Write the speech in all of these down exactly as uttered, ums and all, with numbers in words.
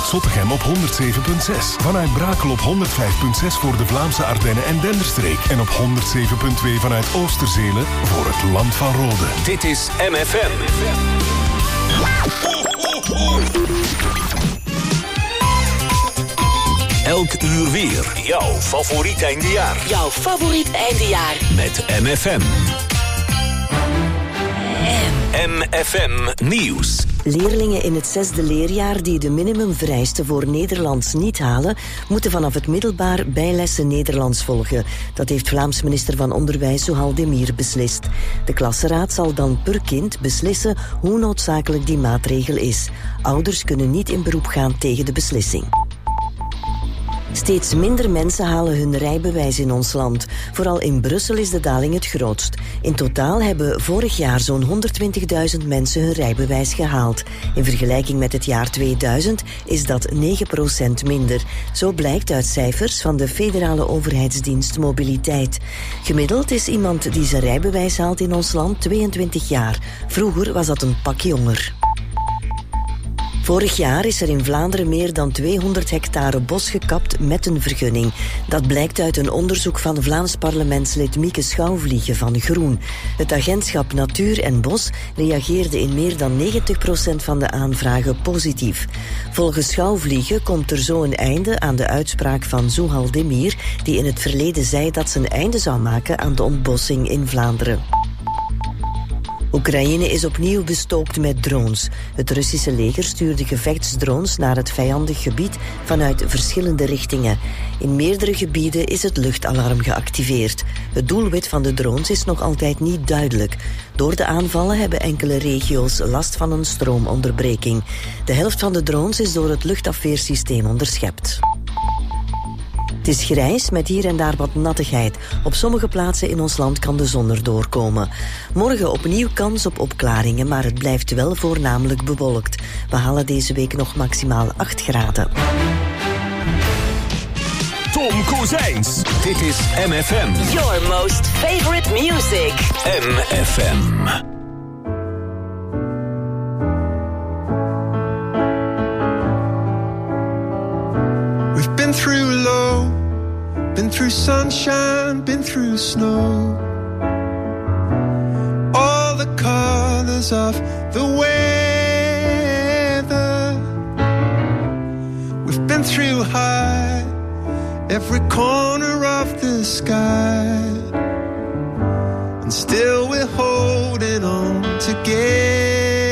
Zottegem op honderd zeven komma zes. Vanuit Brakel op honderd vijf komma zes voor de Vlaamse Ardennen en Denderstreek. En op honderd zeven komma twee vanuit Oosterzelen voor het Land van Rode. Dit is M F M. Elk uur weer. Jouw favoriet eindejaar. Jouw favoriet eindejaar. Met M F M. M F M Nieuws. Leerlingen in het zesde leerjaar die de minimumvereisten voor Nederlands niet halen, moeten vanaf het middelbaar bijlessen Nederlands volgen. Dat heeft Vlaams minister van Onderwijs Zuhal Demir beslist. De klassenraad zal dan per kind beslissen hoe noodzakelijk die maatregel is. Ouders kunnen niet in beroep gaan tegen de beslissing. Steeds minder mensen halen hun rijbewijs in ons land. Vooral in Brussel is de daling het grootst. In totaal hebben vorig jaar zo'n honderdtwintigduizend mensen hun rijbewijs gehaald. In vergelijking met het jaar tweeduizend is dat negen procent minder. Zo blijkt uit cijfers van de federale overheidsdienst Mobiliteit. Gemiddeld is iemand die zijn rijbewijs haalt in ons land tweeëntwintig jaar. Vroeger was dat een pak jonger. Vorig jaar is er in Vlaanderen meer dan tweehonderd hectare bos gekapt met een vergunning. Dat blijkt uit een onderzoek van Vlaams parlementslid Mieke Schouwvliegen van Groen. Het agentschap Natuur en Bos reageerde in meer dan negentig procent van de aanvragen positief. Volgens Schouwvliegen komt er zo een einde aan de uitspraak van Zuhal Demir, die in het verleden zei dat ze een einde zou maken aan de ontbossing in Vlaanderen. Oekraïne is opnieuw bestookt met drones. Het Russische leger stuurde gevechtsdrones naar het vijandig gebied vanuit verschillende richtingen. In meerdere gebieden is het luchtalarm geactiveerd. Het doelwit van de drones is nog altijd niet duidelijk. Door de aanvallen hebben enkele regio's last van een stroomonderbreking. De helft van de drones is door het luchtafweersysteem onderschept. Het is grijs met hier en daar wat nattigheid. Op sommige plaatsen in ons land kan de zon erdoor komen. Morgen opnieuw kans op opklaringen, maar het blijft wel voornamelijk bewolkt. We halen deze week nog maximaal acht graden. Tom Kozijns. Dit is M F M. Your most favorite music. M F M. We've been through low, been through sunshine, been through snow. All the colors of the weather. We've been through high, every corner of the sky. And still we're holding on together.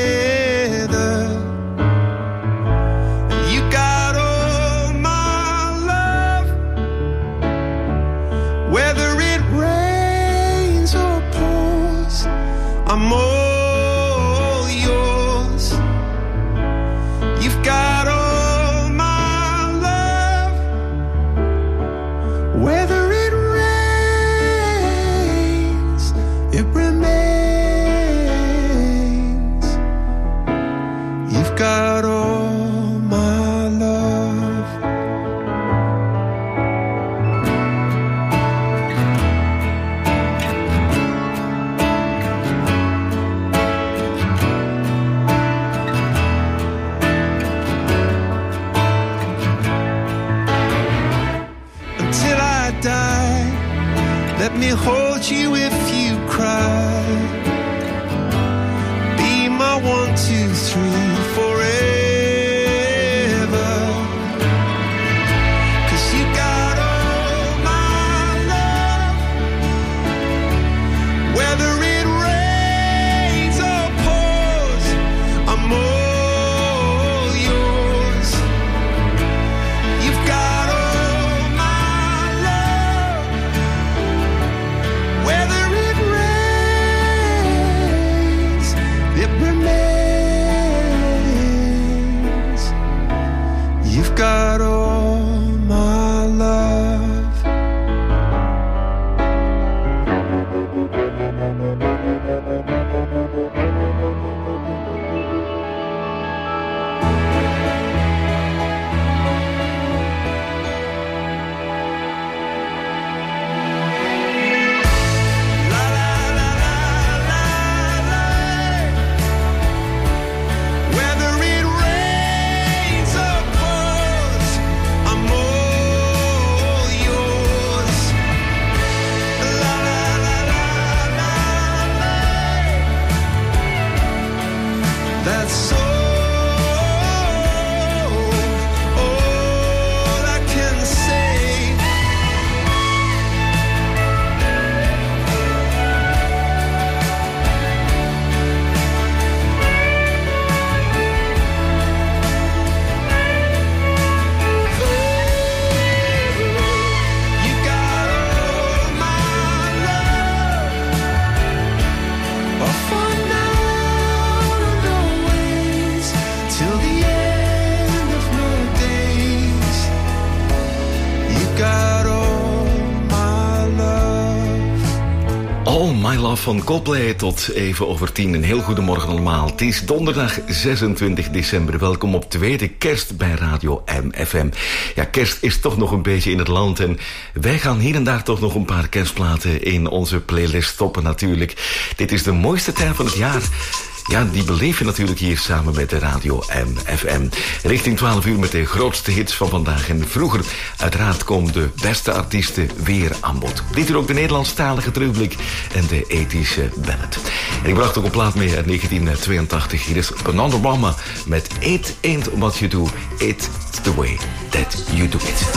I'm all yours. You've got all my love. Whether it rains, it remains. You've got all my love. Let me hold you if you cry. Be my one, two, three forever. 'Cause you got all my love. Whether it rains or pours, I'm all yours. You've got all my love. Whether it rains, it remains. Love van Coldplay tot even over tien. Een heel goedemorgen allemaal. Het is donderdag zesentwintig december. Welkom op tweede kerst bij Radio M F M. Ja, kerst is toch nog een beetje in het land. En wij gaan hier en daar toch nog een paar kerstplaten in onze playlist stoppen natuurlijk. Dit is de mooiste tijd van het jaar. Ja, die beleef je natuurlijk hier samen met de Radio M F M. Richting twaalf uur met de grootste hits van vandaag. En vroeger, uiteraard, komen de beste artiesten weer aan bod. Dit uur ook de Nederlandstalige terugblik en de ethische ballad. En ik bracht ook een plaat mee uit negentien tweeëntachtig. Hier is Banana Rama met It Ain't What You Do, It's The Way That You Do It.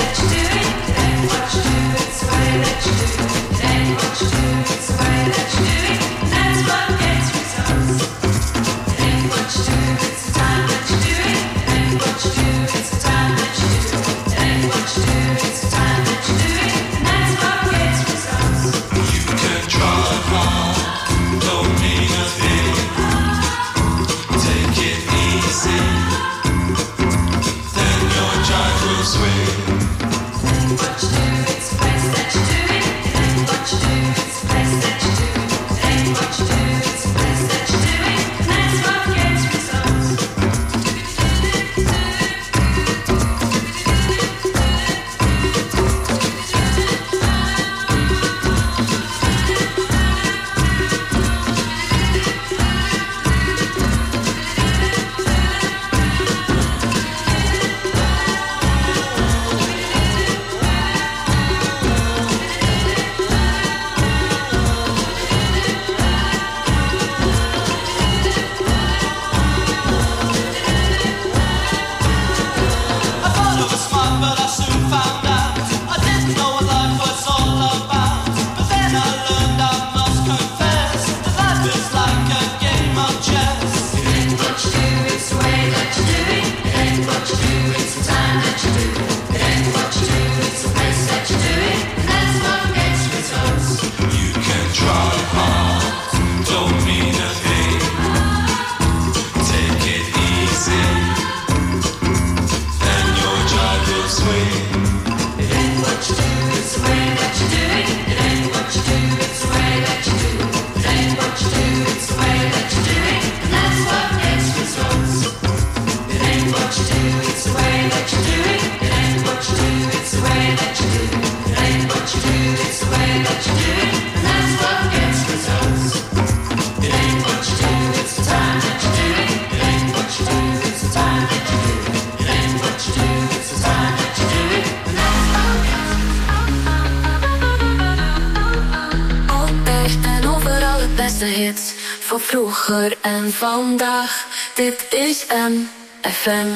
Van vroeger en vandaag, dit is M F M.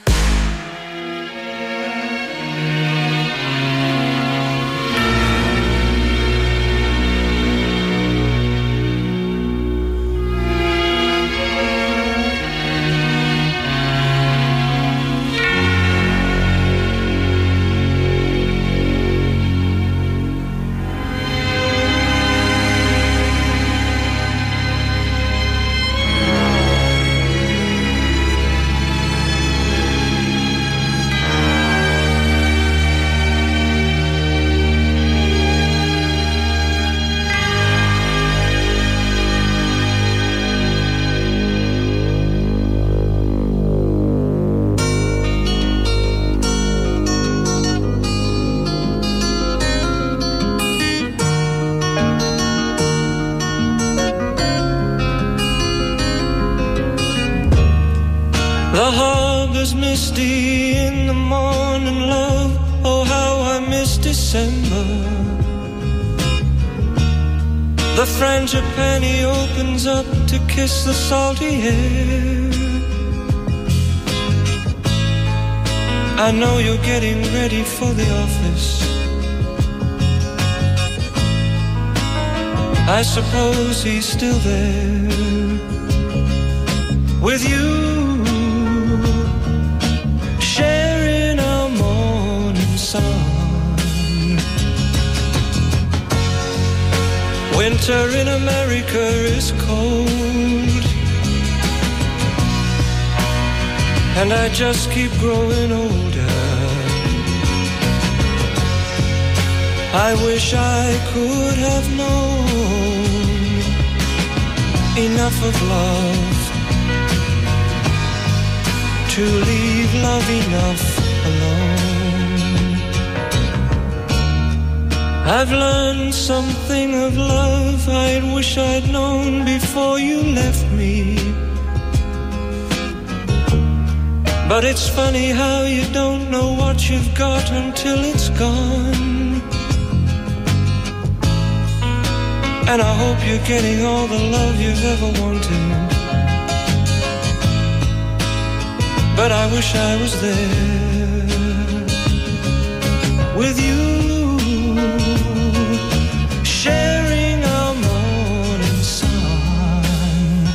The harbor's misty in the morning, love. Oh, how I miss December. The frangipani opens up to kiss the salty air. I know you're getting ready for the office. I suppose he's still there with you, sharing our morning sun. Winter in America is cold, and I just keep growing older. I wish I could have known enough of love to leave love enough alone. I've learned something of love I wish I'd known before you left me. But it's funny how you don't know what you've got until it's gone. And I hope you're getting all the love you've ever wanted. But I wish I was there with you, sharing our morning sun.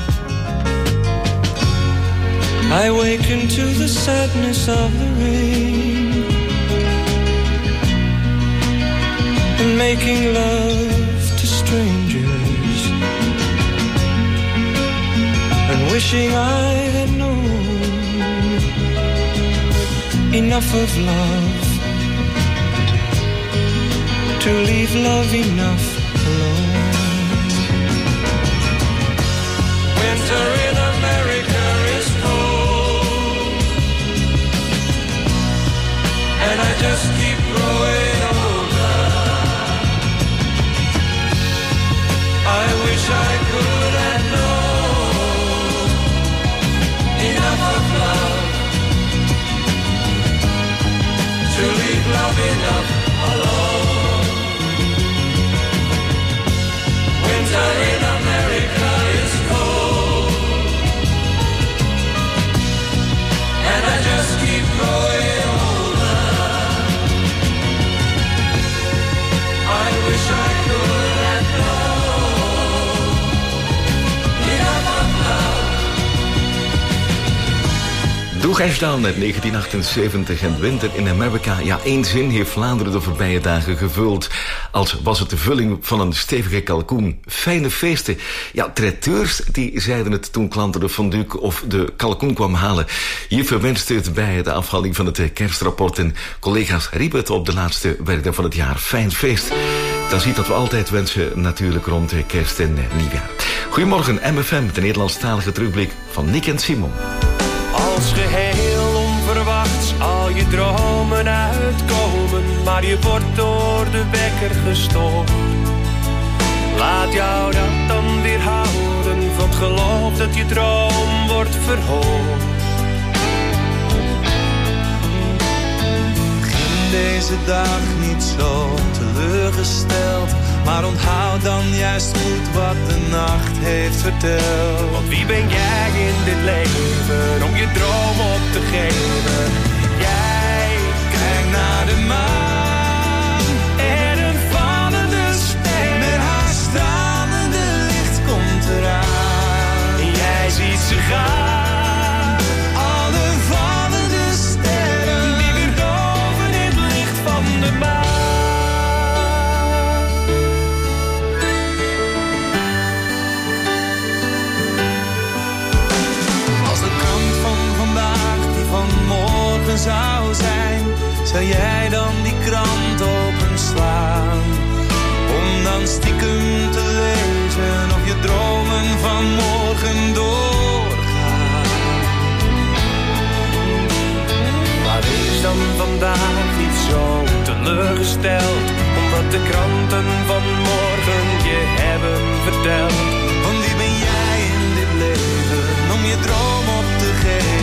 I waken to the sadness of the rain and making love to strangers and wishing I had known enough of love to leave love enough alone. Winter in America is cold, and I just keep growing older. I wish I could have known enough of love to leave love enough alone. Winter in America is cold, and I just keep growing older. I wish I could have known enough of love. Doe Gijsdaan uit negentien achtenzeventig en Winter in Amerika. Ja, één zin heeft Vlaanderen de voorbije dagen gevuld. Als was het de vulling van een stevige kalkoen. Fijne feesten. Ja, traiteurs die zeiden het toen klanten de fondue of de kalkoen kwam halen. Je verwenste het bij de afhaling van het kerstrapport. En collega's riepen het op de laatste werkdag van het jaar. Fijn feest. Dan ziet dat we altijd wensen natuurlijk rond kerst en nieuwjaar. Goedemorgen M F M, de Nederlandstalige terugblik van Nick en Simon. Als geheel onverwachts al je dromen uitkomen, maar je wordt door de wekker gestoord. Laat jou dat dan weer houden van het geloof dat je droom wordt verhoord. Begin deze dag niet zo teleurgesteld, maar onthoud dan juist goed wat de nacht heeft verteld. Want wie ben jij in dit leven om je droom op te geven? Jij kijkt naar de maan en een vallende ster. Met haar stralende licht komt eraan. En jij ziet ze gaan. Alle vallende sterren die weer doven in het licht van de maan. Zou zijn, zou jij dan die krant openslaan, om dan stiekem te lezen of je dromen van morgen doorgaan. Maar is dan vandaag niet zo teleurgesteld, omdat de kranten van morgen je hebben verteld? Want wie ben jij in dit leven om je droom op te geven?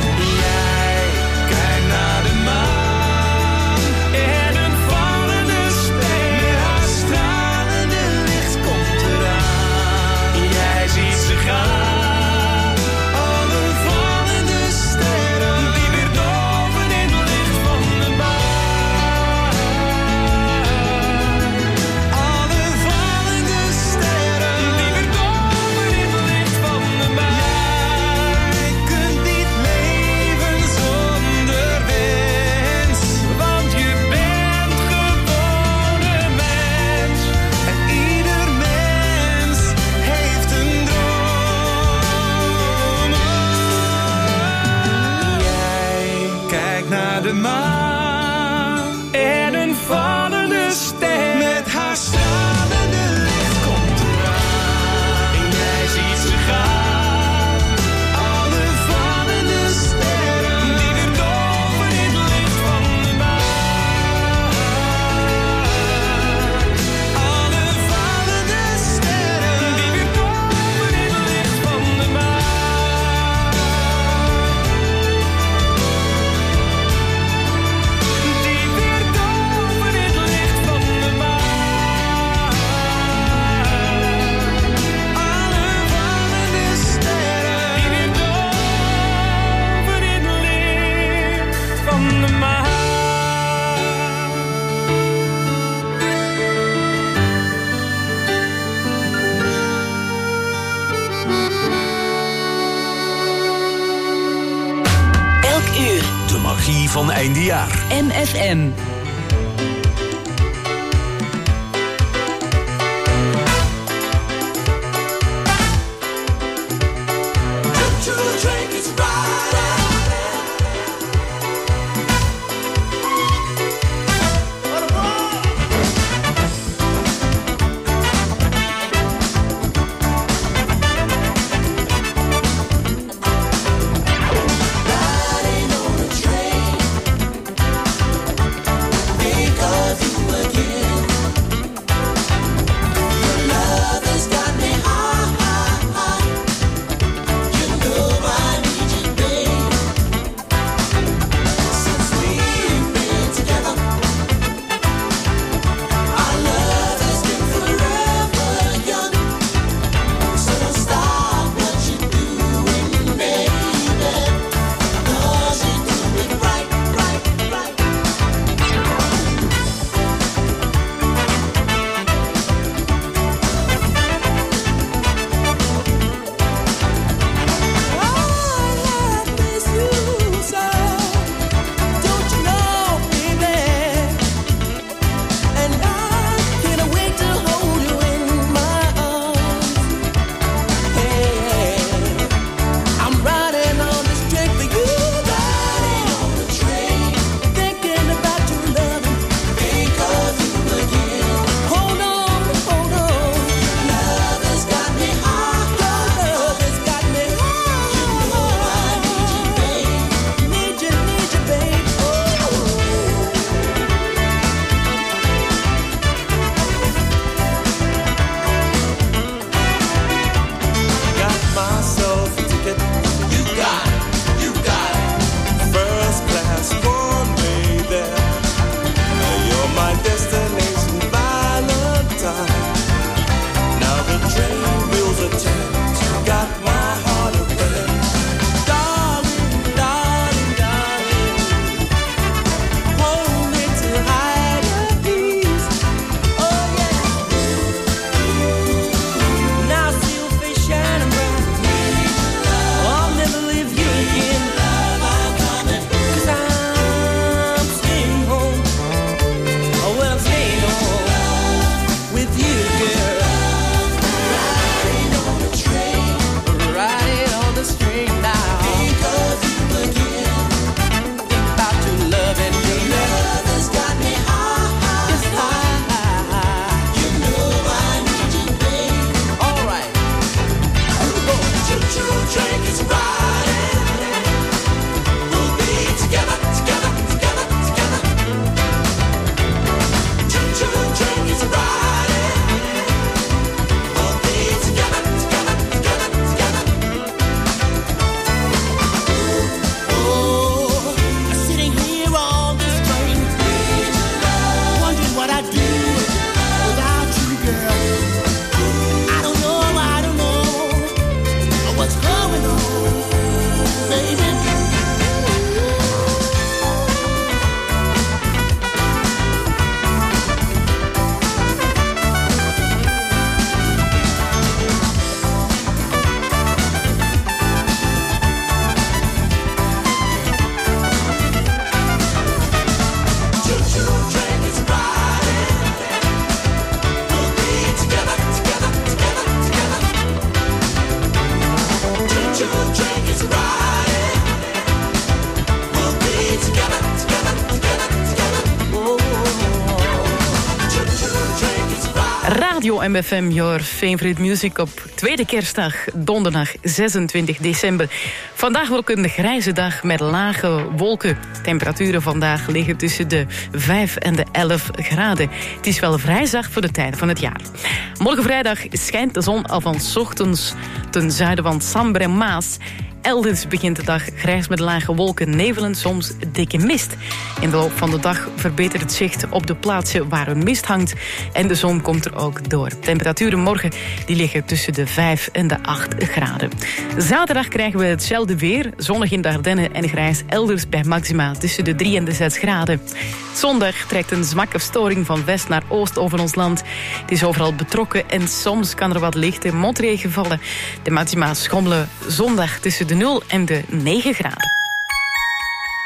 Naar de maan en een vallende ster. Met haar stralende licht komt eraan. Jij ziet ze gaan. Alle vallende sterren die weer doven in het licht van de maan. uur. De magie van eindejaar. M F M. Radio M F M, your favorite music op tweede kerstdag, donderdag zesentwintig december. Vandaag ook een grijze dag met lage wolken. Temperaturen vandaag liggen tussen de vijf en de elf graden. Het is wel vrij zacht voor de tijd van het jaar. Morgen vrijdag schijnt de zon al van 's ochtends ten zuiden van Sambre en Maas. Elders begint de dag grijs met lage wolken, nevelen, soms dikke mist. In de loop van de dag verbetert het zicht op de plaatsen waar een mist hangt. En de zon komt er ook door. Temperaturen morgen die liggen tussen de vijf en de acht graden. Zaterdag krijgen we hetzelfde weer. Zonnig in de Ardennen en grijs elders bij maxima tussen de drie en de zes graden. Zondag trekt een zwakke storing van west naar oost over ons land. Het is overal betrokken en soms kan er wat lichte motregen vallen. De maxima schommelen zondag tussen de nul en de negen graden.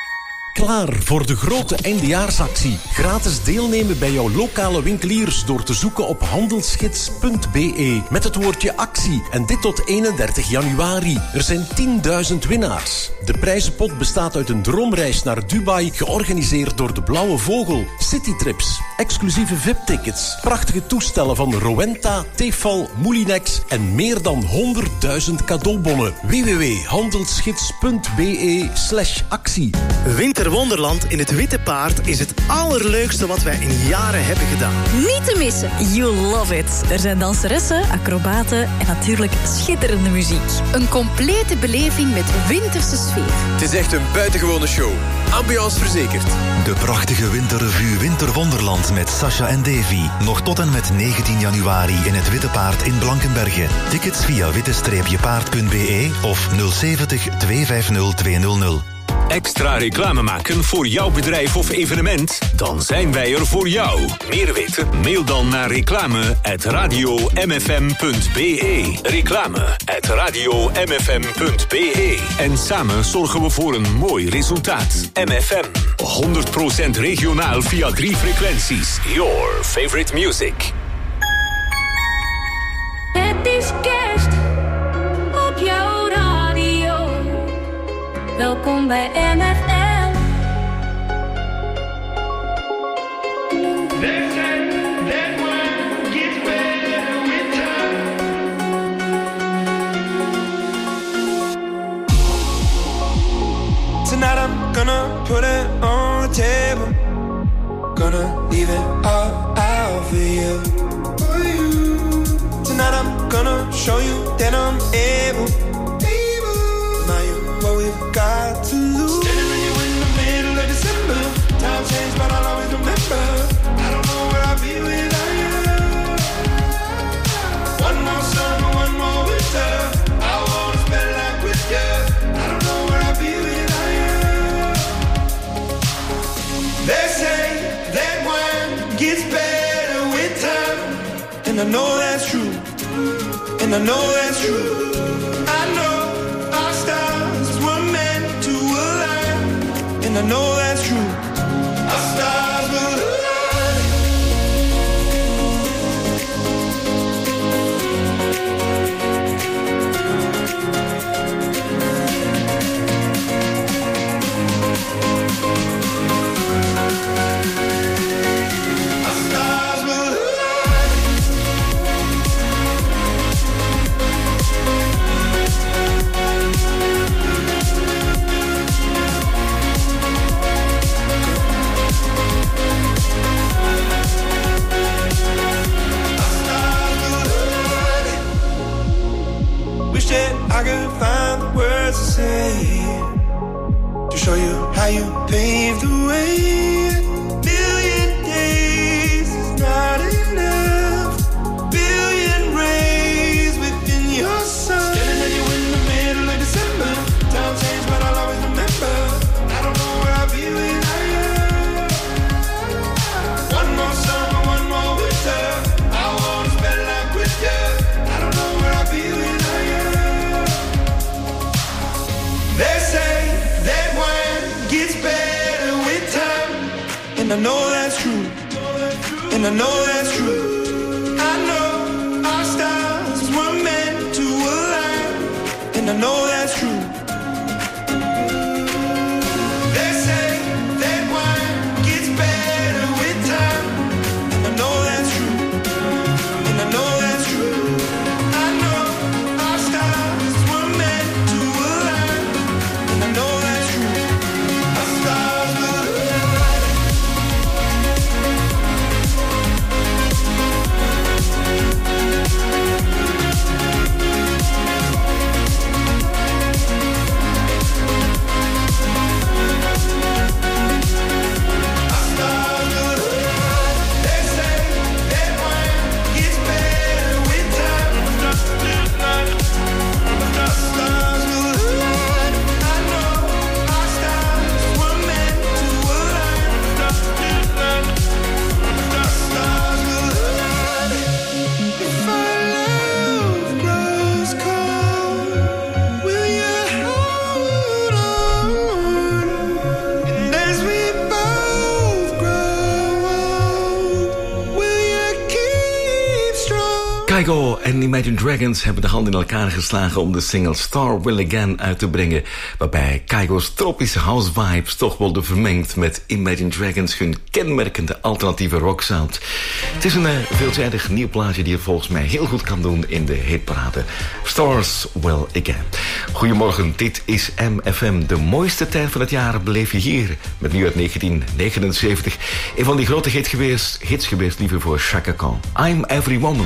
Klaar voor de grote eindejaarsactie. Gratis deelnemen bij jouw lokale winkeliers door te zoeken op handelsgids punt b e met het woordje actie. En dit tot eenendertig januari. Er zijn tienduizend winnaars. De prijzenpot bestaat uit een droomreis naar Dubai, georganiseerd door de Blauwe Vogel, citytrips, exclusieve V I P-tickets, prachtige toestellen van Rowenta, Tefal, Moulinex en meer dan honderdduizend cadeaubonnen. w w w punt handelsgids punt b e slash actie. Winterwonderland in het Witte Paard is het allerleukste wat wij in jaren hebben gedaan. Niet te missen. You love it. Er zijn danseressen, acrobaten en natuurlijk schitterende muziek. Een complete beleving met winterse sfeer. Het is echt een buitengewone show. Ambiance verzekerd. De prachtige winterrevue Winterwonderland met Sasha en Davy. Nog tot en met negentien januari in het Witte Paard in Blankenberge. Tickets via witte paard punt b e of nul zeventig tweehonderdvijftig tweehonderd. Extra reclame maken voor jouw bedrijf of evenement? Dan zijn wij er voor jou. Meer weten? Mail dan naar reclame at radio m f m punt b e. Reclame at radio m f m punt b e. En samen zorgen we voor een mooi resultaat. M F M. honderd procent regionaal via drie frequenties. Your favorite music. Het is kerst op jouw radio. Welkom bij M F M. Tonight I'm gonna put it on the table. Gonna leave it all out for you. Tonight I'm gonna show you that I'm able. Now you what we've got to lose. Standing with you in the middle of December. Time changed, but I'll always remember. I don't know where I'll be without you. One more summer, one more winter. I wanna spend life with you. I don't know where I'll be without you. They say that wine gets better with time, and I know that's true. And I know that's true. I know our stars were meant to align. And I know that's true. Our stars will align. Our stars will align. That I could find the words to say to show you how you paved the way. Billion days is not enough. Billion rays within your sun. Standing at you in the middle of December. Time changed, but I'll always remember. I don't know where I'll be without you. One more summer, one more winter. I wanna spend life with you. I don't know where I'll be without you. They say that wine gets better with time, and I know that's true, and I know that's true. I know our stars were meant to align, and I know that's true. They say that wine gets better with time, and I know that's true, and I know that's true. I know our stars were meant to align. I know that's true. Our stars will align. en Imagine Dragons hebben de hand in elkaar geslagen om de single Star Will Again uit te brengen, waarbij Kygo's tropische house vibes toch worden vermengd met Imagine Dragons hun kenmerkende alternatieve rocksound. Het is een uh, veelzijdig nieuw plaatje die het volgens mij heel goed kan doen in de hitparade. Stars Will Again. Goedemorgen, dit is M F M. De mooiste tijd van het jaar beleef je hier met nu uit negentien negenenzeventig. Een van die grote hits geweest, hits geweest liever voor Chaka Khan. I'm Every Woman.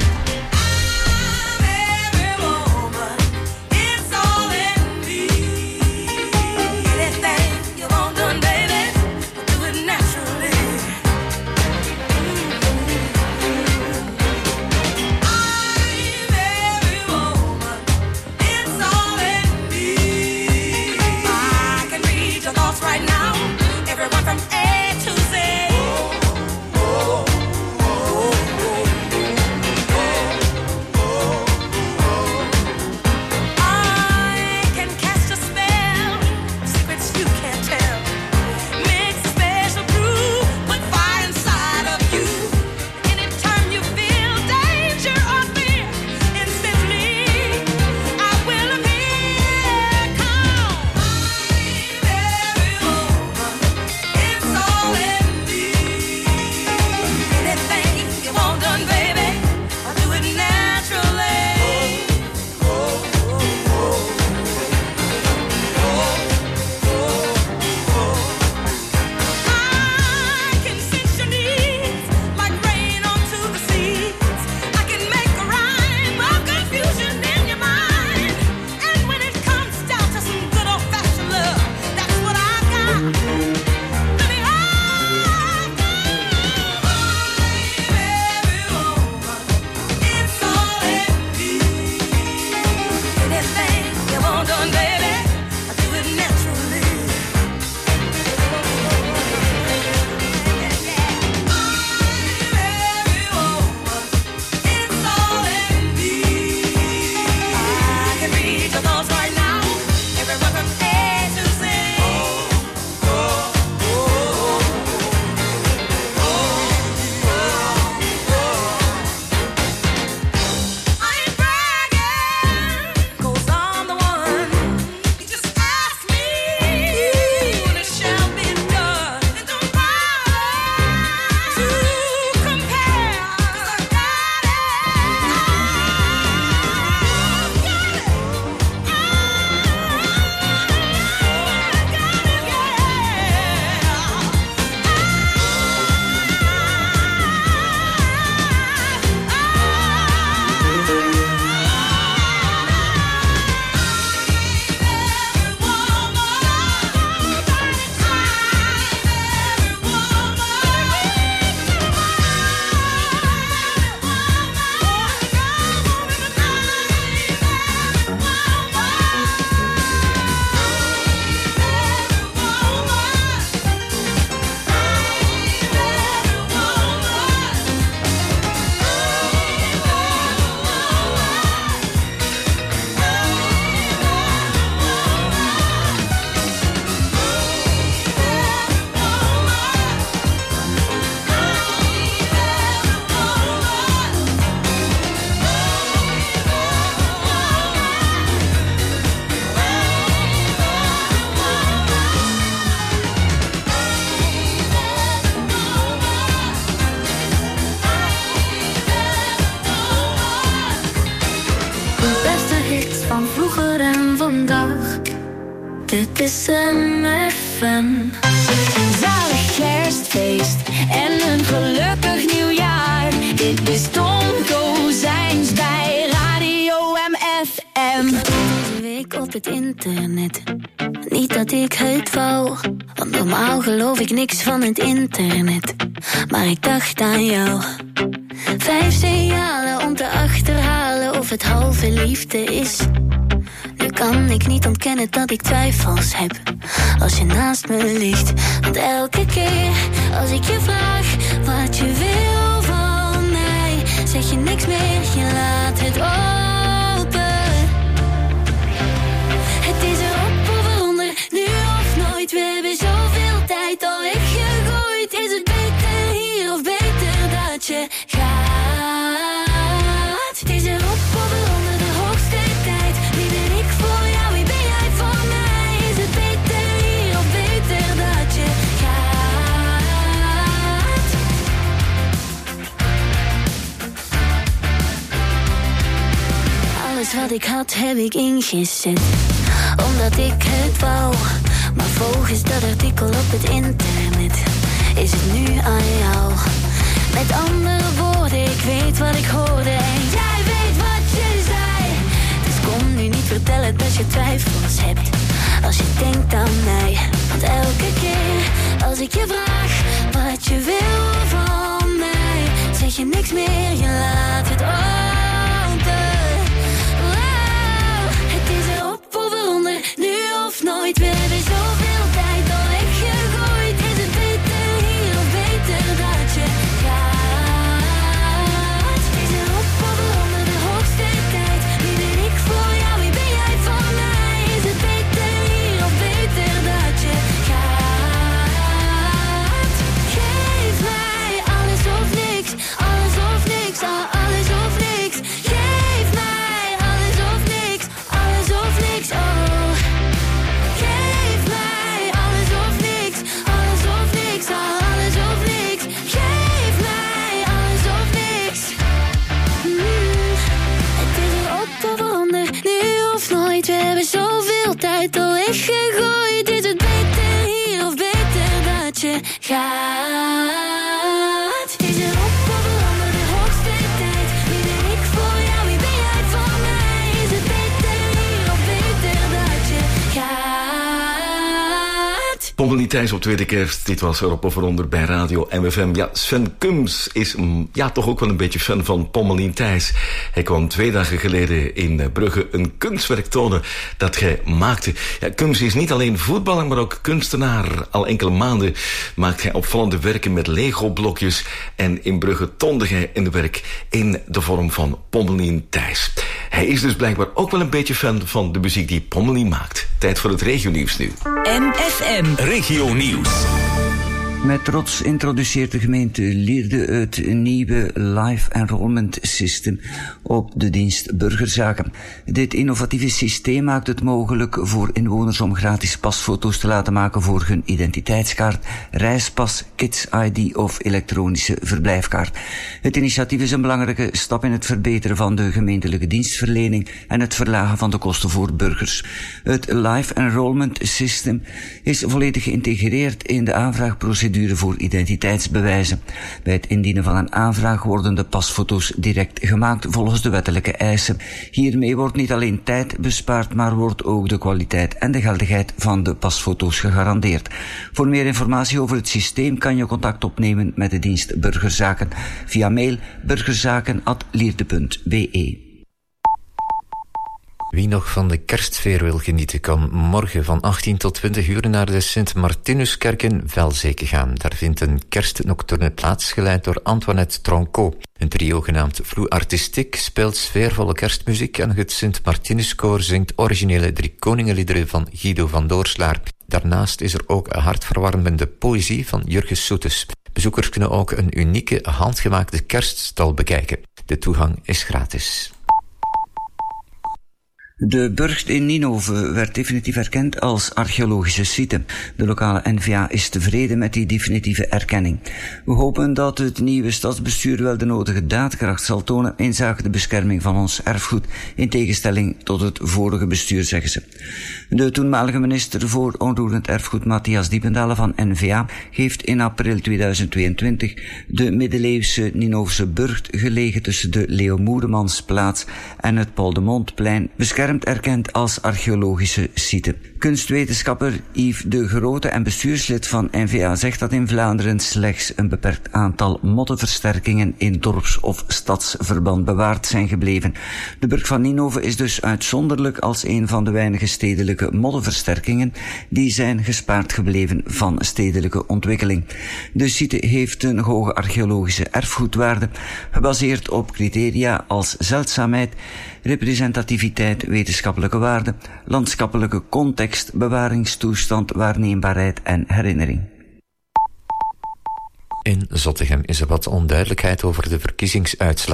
Dit is M F M. Zalig kerstfeest en een gelukkig nieuwjaar. Dit is Tom Kozijns bij Radio M F M. Deze week op het internet. Niet dat ik het wou, want normaal geloof ik niks van het internet. Maar ik dacht aan jou. Vijf signalen om te achterhalen of het halve liefde is. Nu kan ik niet ontkennen dat ik twijfels heb als je naast me ligt. Want elke keer als ik je vraag wat je wil van mij, zeg je niks meer, je laat het open. Het is erop of eronder, nu of nooit. We hebben zoveel tijd al weggegooid. Is het beter hier of beter dat je gaat? Het is erop of ik had heb ik ingezet, omdat ik het wou. Maar volgens dat artikel op het internet is het nu aan jou. Met andere woorden, ik weet wat ik hoorde en jij weet wat je zei. Dus kom nu niet vertellen dat je twijfels hebt als je denkt aan mij. Want elke keer als ik je vraag wat je wil van mij, zeg je niks meer, je laat het open. Wow, het is erop of eronder, nu of nooit. We hebben zoveel tijd al weggegooid. Is het beter hier of beter dat je gaat? Is erop of eronder, de hoogste tijd. Wie ben ik voor jou, wie ben jij voor mij? Is het beter hier of beter dat je gaat? Geef mij alles of niks, alles of niks, ah, alles of niks. Geef mij alles of niks, alles of niks, oh. Geef mij alles of niks, alles of niks, ah, alles of niks. Geef mij alles of niks. Mm, het is erop of eronder, nu of nooit. We hebben zoveel tijd al weggegooid. Is het beter hier of beter dat je gaat? Is erop of eronder, de hoogste tijd. Wie ben ik voor jou, wie ben jij voor mij? Is het beter hier of beter dat je gaat? Pommelien Thijs op tweede kerst. Dit was erop of eronder bij Radio M F M. Ja, Sven Kums is mm, ja, toch ook wel een beetje fan van Pommelien Thijs. Hij kwam twee dagen geleden in Brugge een kunstwerk tonen dat hij maakte. Ja, Kums is niet alleen voetballer, maar ook kunstenaar. Al enkele maanden maakt hij opvallende werken met Lego-blokjes. En in Brugge toonde hij een werk in de vorm van Pommelien Thijs. Hij is dus blijkbaar ook wel een beetje fan van de muziek die Pommelien maakt. Tijd voor het regionieuws nu. M F M Regio Nieuws. Met trots introduceert de gemeente Lierde het nieuwe Live Enrollment System op de dienst Burgerzaken. Dit innovatieve systeem maakt het mogelijk voor inwoners om gratis pasfoto's te laten maken voor hun identiteitskaart, reispas, Kids I D of elektronische verblijfkaart. Het initiatief is een belangrijke stap in het verbeteren van de gemeentelijke dienstverlening en het verlagen van de kosten voor burgers. Het Live Enrollment System is volledig geïntegreerd in de aanvraagprocedure voor identiteitsbewijzen. Bij het indienen van een aanvraag worden de pasfoto's direct gemaakt volgens de wettelijke eisen. Hiermee wordt niet alleen tijd bespaard, maar wordt ook de kwaliteit en de geldigheid van de pasfoto's gegarandeerd. Voor meer informatie over het systeem kan je contact opnemen met de dienst Burgerzaken via mail burgerzaken at lierde punt b e. Wie nog van de kerstsfeer wil genieten, kan morgen van achttien tot twintig uur naar de Sint-Martinuskerk in Velzeke gaan. Daar vindt een kerstnocturne plaats, geleid door Antoinette Tronco. Een trio genaamd Vloe Artistiek speelt sfeervolle kerstmuziek en het Sint-Martinuskoor zingt originele Drie Koningenliederen van Guido van Doorslaar. Daarnaast is er ook een hartverwarmende poëzie van Jurgen Soetes. Bezoekers kunnen ook een unieke handgemaakte kerststal bekijken. De toegang is gratis. De burcht in Ninove werd definitief erkend als archeologische site. De lokale N V A is tevreden met die definitieve erkenning. We hopen dat het nieuwe stadsbestuur wel de nodige daadkracht zal tonen inzake de bescherming van ons erfgoed, in tegenstelling tot het vorige bestuur, zeggen ze. De toenmalige minister voor onroerend erfgoed Matthias Diependalen van N V A heeft in april tweeduizend tweeëntwintig de middeleeuwse Ninovese burcht, gelegen tussen de Leo Moeremansplaats en het Paul de Montplein, beschermd erkend als archeologische site. Kunstwetenschapper Yves de Grote en bestuurslid van N V A zegt dat in Vlaanderen slechts een beperkt aantal mottenversterkingen in dorps- of stadsverband bewaard zijn gebleven. De burcht van Ninove is dus uitzonderlijk als een van de weinige stedelijke modderversterkingen die zijn gespaard gebleven van stedelijke ontwikkeling. De site heeft een hoge archeologische erfgoedwaarde, gebaseerd op criteria als zeldzaamheid, representativiteit, wetenschappelijke waarde, landschappelijke context, bewaringstoestand, waarneembaarheid en herinnering. In Zottegem is er wat onduidelijkheid over de verkiezingsuitslagen.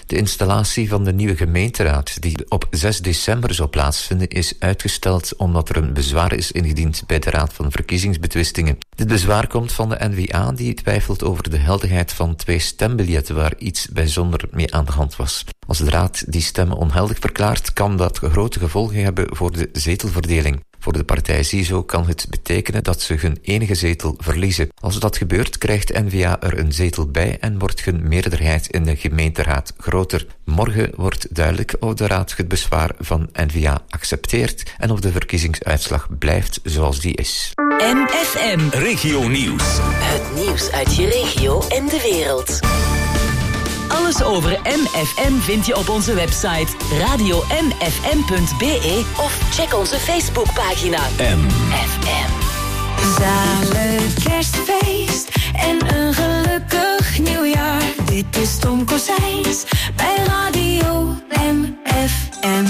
De installatie van de nieuwe gemeenteraad, die op zes december zou plaatsvinden, is uitgesteld omdat er een bezwaar is ingediend bij de Raad van Verkiezingsbetwistingen. Dit bezwaar komt van de N V A, die twijfelt over de geldigheid van twee stembiljetten waar iets bijzonder mee aan de hand was. Als de Raad die stemmen ongeldig verklaart, kan dat grote gevolgen hebben voor de zetelverdeling. Voor de partij ZISO kan het betekenen dat ze hun enige zetel verliezen. Als dat gebeurt, krijgt N V A er een zetel bij en wordt hun meerderheid in de gemeenteraad groter. Morgen wordt duidelijk of de raad het bezwaar van N V A accepteert en of de verkiezingsuitslag blijft zoals die is. M F M Regio Nieuws. Het nieuws uit je regio en de wereld. Alles over M F M vind je op onze website radio m f m punt b e of check onze Facebookpagina M F M. Zalig kerstfeest en een gelukkig nieuwjaar. Dit is Tom Kozijns bij Radio M F M.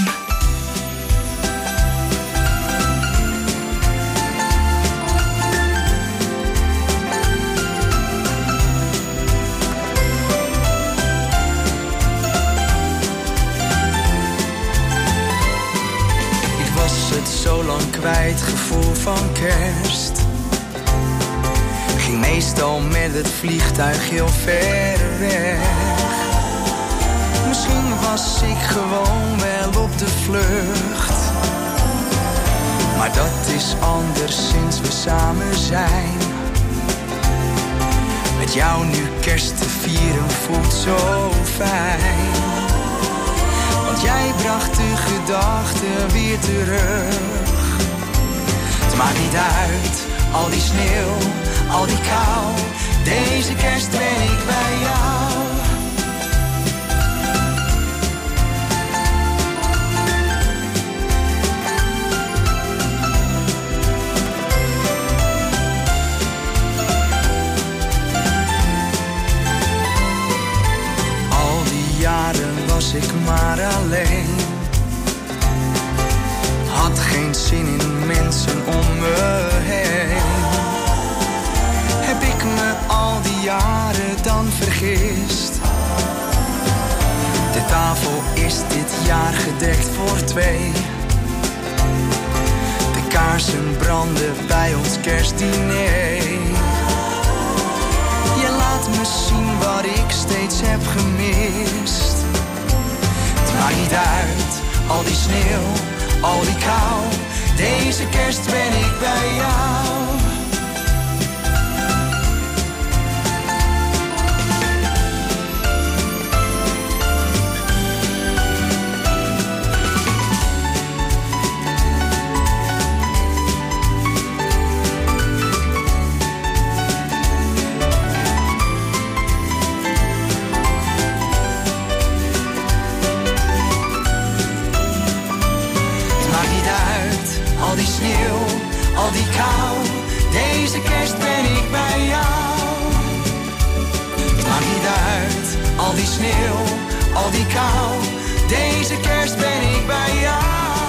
Het zo lang kwijt, gevoel van kerst. Ging meestal met het vliegtuig heel ver weg. Misschien was ik gewoon wel op de vlucht. Maar dat is anders sinds we samen zijn. Met jou nu kerst te vieren voelt zo fijn. Want jij bracht de gedachten weer terug. Het maakt niet uit, al die sneeuw, al die kou. Deze kerst ben ik bij jou. Al die jaren was ik maar alleen. Had geen zin in mensen om me heen. Heb ik me al die jaren dan vergist? De tafel is dit jaar gedekt voor twee. De kaarsen branden bij ons kerstdiner. Je laat me zien wat ik steeds heb gemist. Het maakt niet uit, al die sneeuw, al die kou. Deze kerst ben ik bij jou. Al die sneeuw, al die kou. Deze kerst ben ik bij jou. Het maakt niet uit, al die sneeuw, al die kou. Deze kerst ben ik bij jou.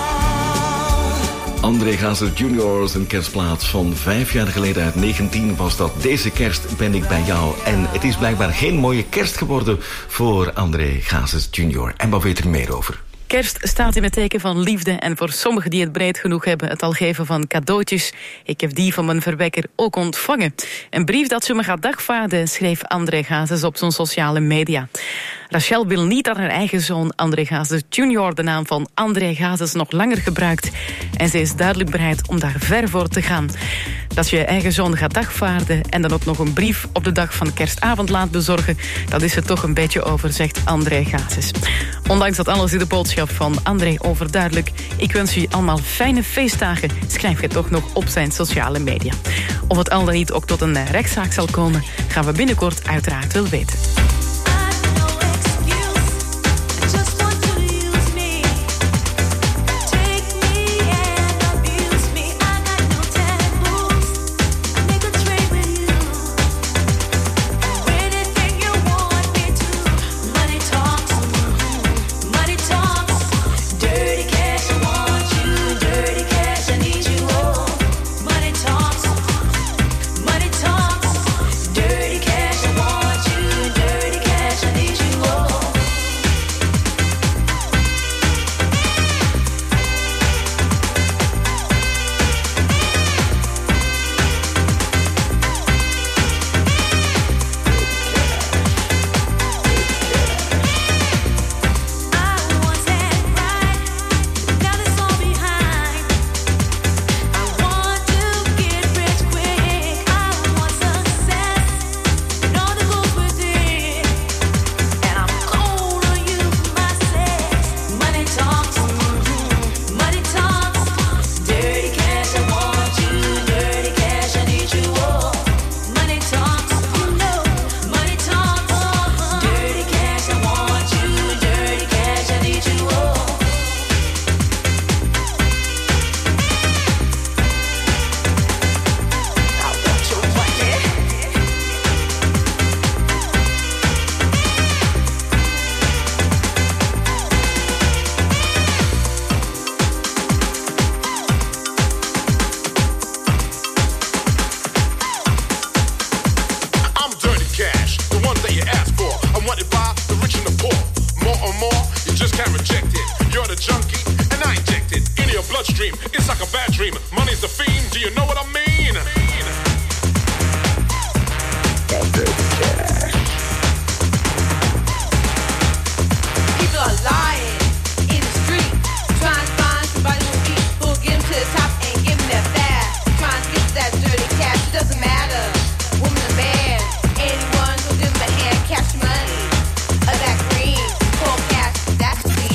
André Hazes junior, een kerstplaat van vijf jaar geleden uit negentien was dat. Deze kerst ben ik bij jou. En het is blijkbaar geen mooie kerst geworden voor André Hazes junior. En wat weet er meer over? Kerst staat in het teken van liefde en voor sommigen die het breed genoeg hebben het al geven van cadeautjes. Ik heb die van mijn verwekker ook ontvangen. Een brief dat ze me gaat dagvaarden, schreef André Hazes op zijn sociale media. Rachel wil niet dat haar eigen zoon André Hazes junior de naam van André Hazes nog langer gebruikt. En ze is duidelijk bereid om daar ver voor te gaan. Dat je eigen zoon gaat dagvaarden en dan ook nog een brief op de dag van kerstavond laat bezorgen, dat is er toch een beetje over, zegt André Hazes. Ondanks dat alles in de boodschap van André overduidelijk. Ik wens u allemaal fijne feestdagen, schrijf je toch nog op zijn sociale media. Of het al dan niet ook tot een rechtszaak zal komen, gaan we binnenkort uiteraard wel weten. Dirty cash, I want you. Dirty can't reject it. You're the junkie, and I inject it into your bloodstream. It's like a bad dream. Money's the fiend. Do you know what I mean? People are lying in the street, trying to find somebody who'll be, who'll get them to the top and give them that fast. Trying to get to that dirty cash. It doesn't matter, woman or man. Anyone who'll give them a hand, cash money, or that green, cold cash, that's clean.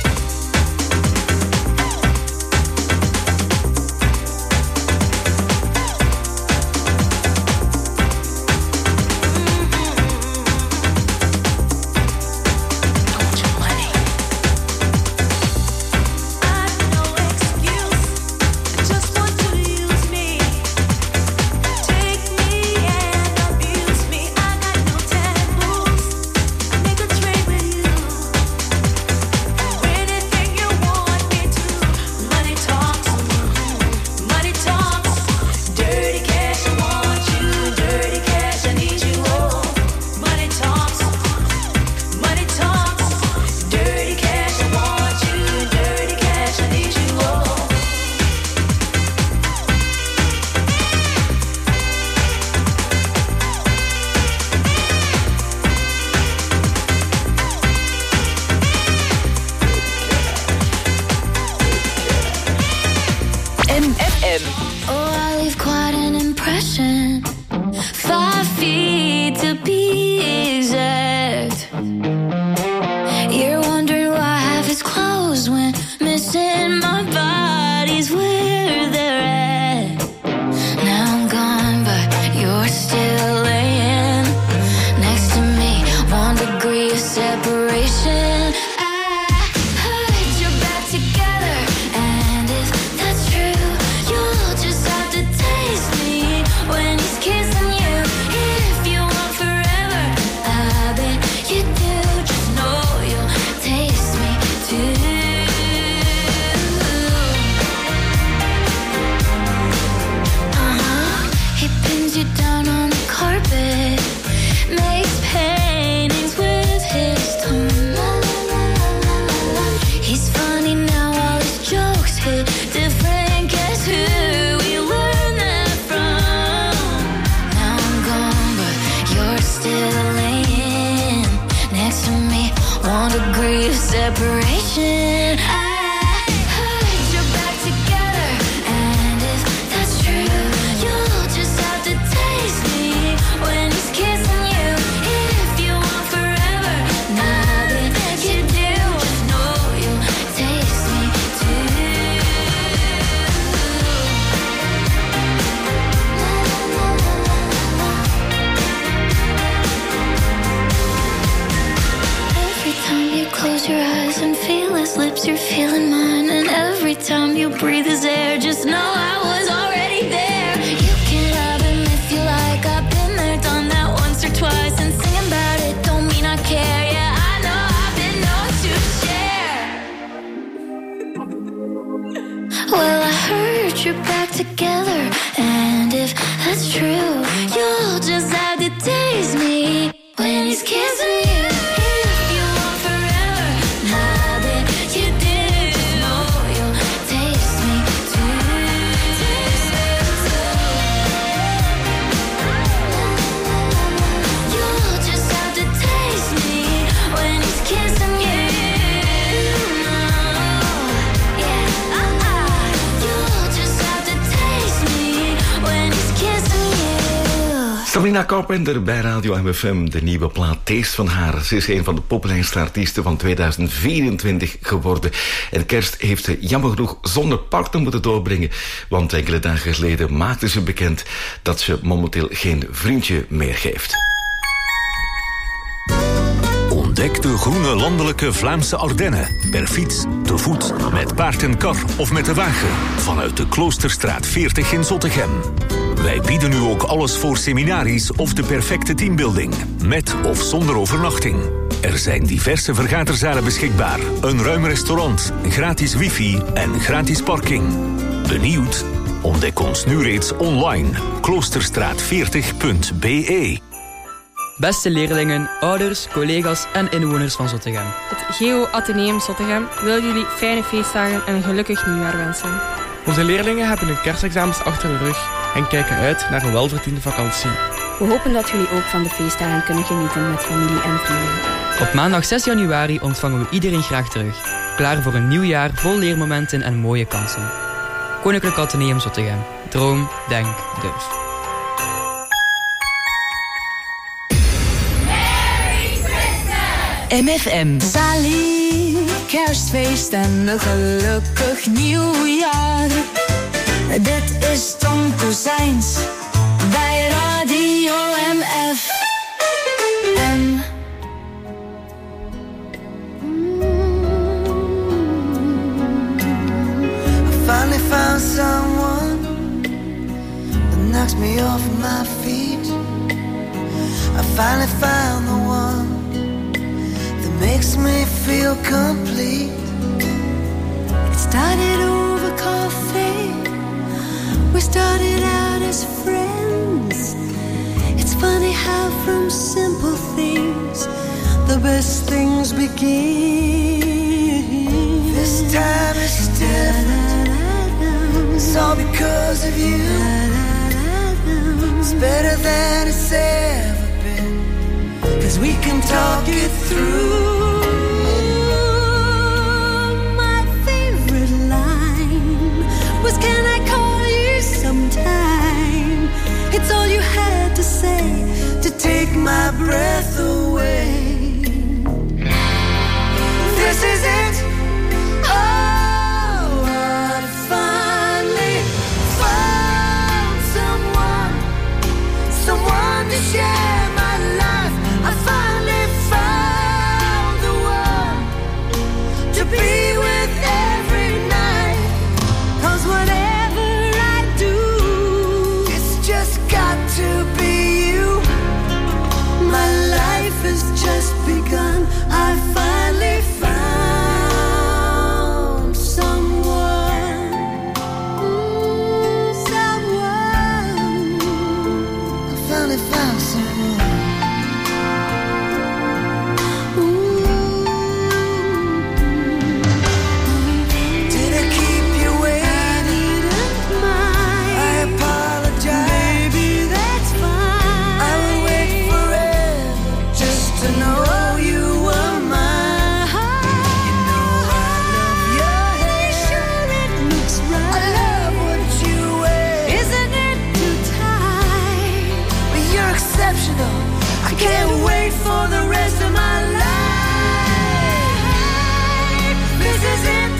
Sabrina Carpenter bij Radio M F M, de nieuwe plaat Taste van haar. Ze is een van de populairste artiesten van tweeduizend vierentwintig geworden. En kerst heeft ze jammer genoeg zonder partner moeten doorbrengen. Want enkele dagen geleden maakte ze bekend dat ze momenteel geen vriendje meer geeft. Ontdek de groene landelijke Vlaamse Ardennen. Per fiets, te voet, met paard en kar of met de wagen. Vanuit de Kloosterstraat veertig in Zottegem. Wij bieden nu ook alles voor seminaries of de perfecte teambuilding. Met of zonder overnachting. Er zijn diverse vergaderzalen beschikbaar. Een ruim restaurant, gratis wifi en gratis parking. Benieuwd? Ontdek ons nu reeds online. kloosterstraat veertig punt b e. Beste leerlingen, ouders, collega's en inwoners van Zottegem. Het Geo Atheneum Zottegem wil jullie fijne feestdagen en een gelukkig nieuwjaar wensen. Onze leerlingen hebben hun kerstexamens achter de rug en kijken uit naar een welverdiende vakantie. We hopen dat jullie ook van de feestdagen kunnen genieten met familie en vrienden. Op maandag zes januari ontvangen we iedereen graag terug. Klaar voor een nieuw jaar vol leermomenten en mooie kansen. Koninklijk Atheneum Zottegem. Droom, denk, durf. M F M. Sali, kerstfeest en een gelukkig nieuwjaar. Dit is Tom Kozijns bij Radio M F M. I finally found someone that knocks me off my feet. I finally found the one makes me feel complete. It started over coffee. We started out as friends. It's funny how from simple things the best things begin. This time is different. It's all because of you. It's better than it's ever been, 'cause we can talk it through. Was can I call you sometime? It's all you had to say to take my breath away. This is it. Oh, I finally found someone, someone to share my life. I finally found the one to be with every night. 'Cause whatever I do, it's just got to be you. My life has just begun. I finally found someone, mm, someone. I finally found someone. I can't wait for the rest of my life. This is it.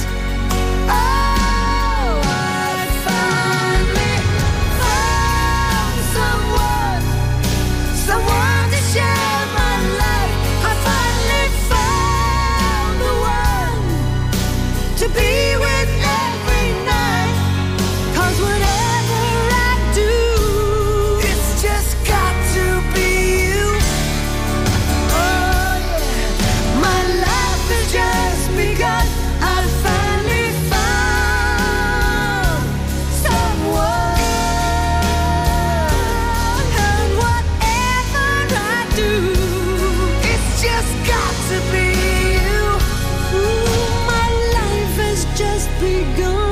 Oh, I finally found someone, someone to share my life. I finally found the one to be with every night. 'Cause whatever I do, it's just got to be you. Oh yeah, my life has just begun. I finally found someone, and whatever I do, it's just got to be you. Ooh, my life has just begun.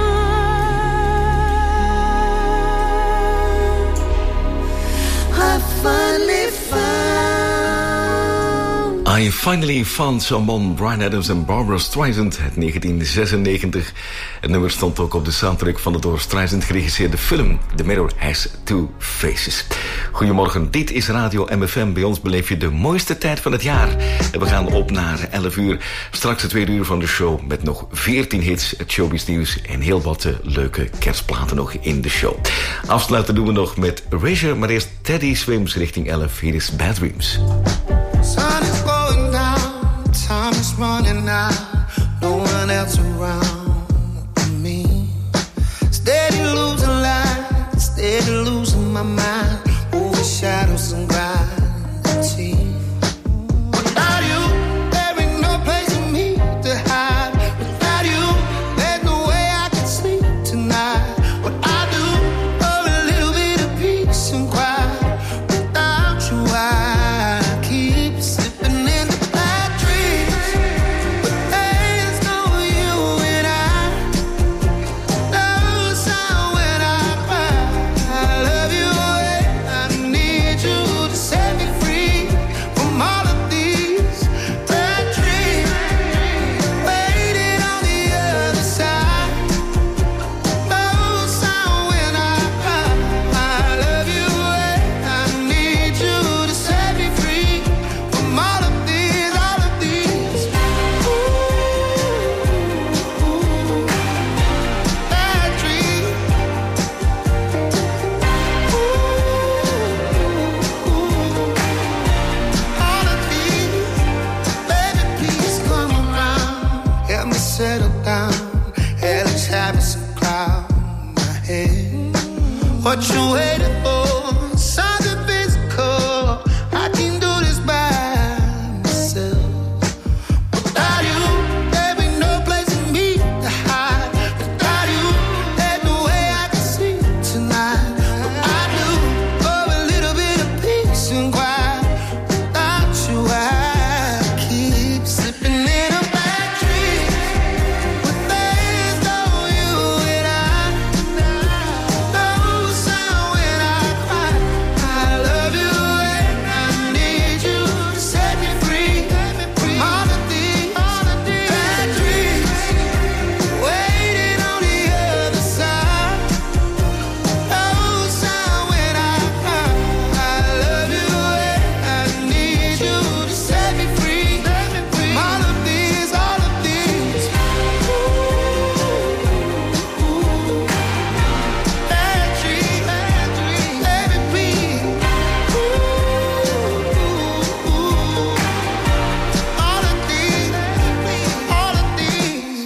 I finally found. I Finally Found Someone, Bryan Adams en Barbra Streisand uit negentien zesennegentig. Het nummer stond ook op de soundtrack van de door Streisand geregisseerde film The Mirror Has Two Faces. Goedemorgen, dit is Radio M F M. Bij ons beleef je de mooiste tijd van het jaar. En we gaan op naar elf uur. Straks het tweede uur van de show met nog veertien hits, het showbiz nieuws en heel wat uh, leuke kerstplaten nog in de show. Afsluiten doen we nog met Erasure, maar eerst Teddy Swims richting elf. Hier is Bad Dreams. Sun is going down, time is running out, no one else around but me. Steady losing light, steady losing my mind, over shadows and gravity. Without you, there ain't no place for me to hide. Without you, there's no way I can sleep tonight. What I do for a little bit of peace and quiet. Without you, I what you waiting for. Something physical, I can do this by myself. Without you, there be no place for me to hide. Without you, there's no way I can sleep tonight. But I do for a little bit of peace and quiet. Without you, I keep slipping in a bad dream. But there's no you and I. No sound when I cry. I love you and I need you to set me free from all of these bad dreams. Waiting on the other side. No sound when I cry. I love you and I need you to set me free from all of these, all of these bad dreams, bad dreams. Let me be. All of these, all of these.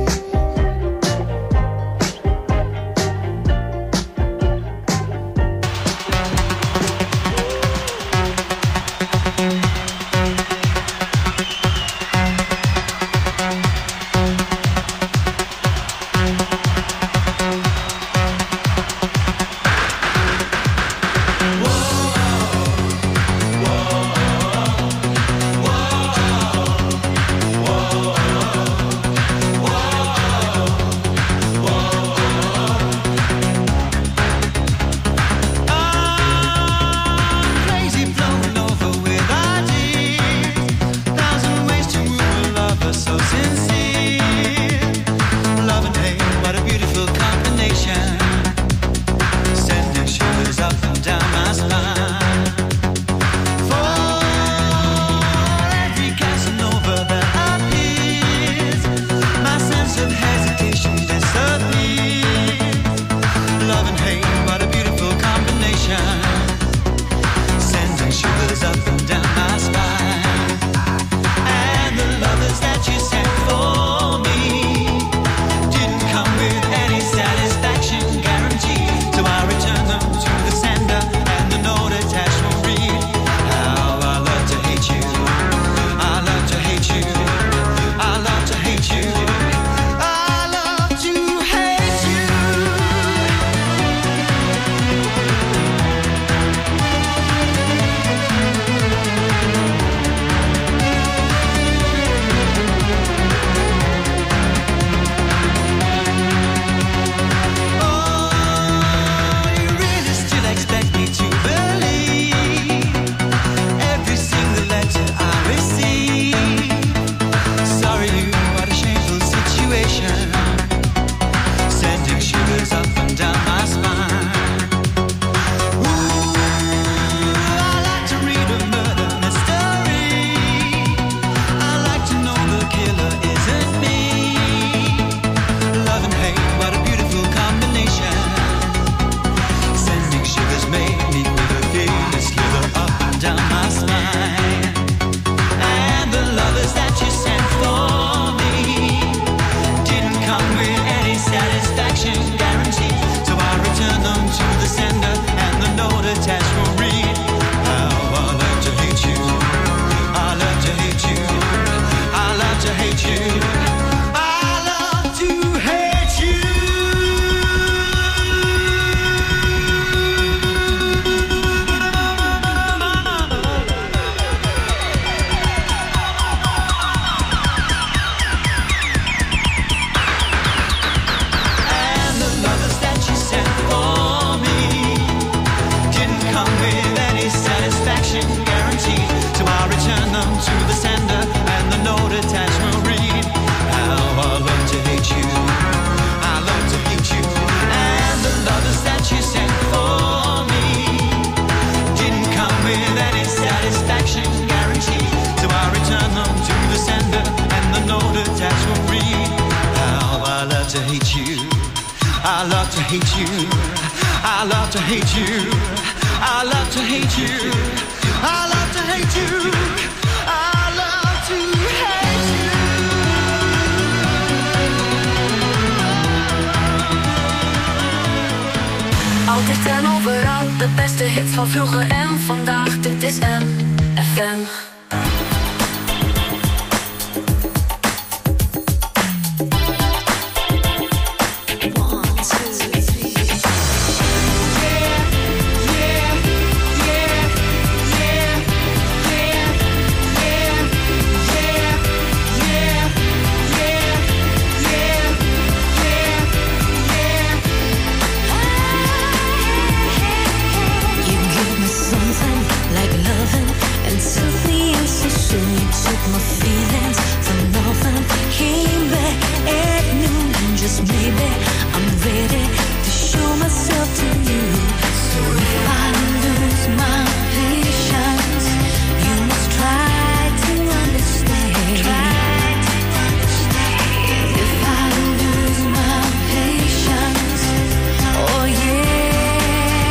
Crazy flowing over with ideas. Thousand ways to move a lover so sincere. Love and hate, what a beautiful combination. Sending shivers up and down my spine. For every Casanova that appears, my sense of hesitation disappears. Love and hate, what a beautiful combination. Sending shivers up and down my spine. And the lovers that you sent for me didn't come with any satisfaction guarantee. So I returned them to the sender, and the note attached will read: how I love to hate you. I love to hate you. I love to hate you. I love to hate you. You really still expect me to believe every single letter I receive? Sorry, you, what a shameful situation. Sending shivers up and down my spine. Ooh, I like to read a murder mystery. I like to know the killer isn't me. Love and hate, what a beautiful combination. Sending shivers made me with a feel a slither up and down my spine. And the lovers that you sent for me didn't come with any satisfaction guarantee. So I returned them to the sender, and the note attached will read: how I love to hate you. I love to hate you. I love to hate you. I love to hate you. And the lovers that you sent for me didn't come with any satisfaction guarantee. So I returned them to the sender, and the note attached will read: how I love to hate you. I love to hate you. And the lovers that you sent for me didn't come with any satisfaction guarantee. So I returned them to the sender, and the note attached will read: how I love to hate you. I love to hate you. I love to hate you. I love to hate you. I love to hate you. I love to hate you. Altijd En overal de beste hits van vroeger en vandaag. Dit is M F M.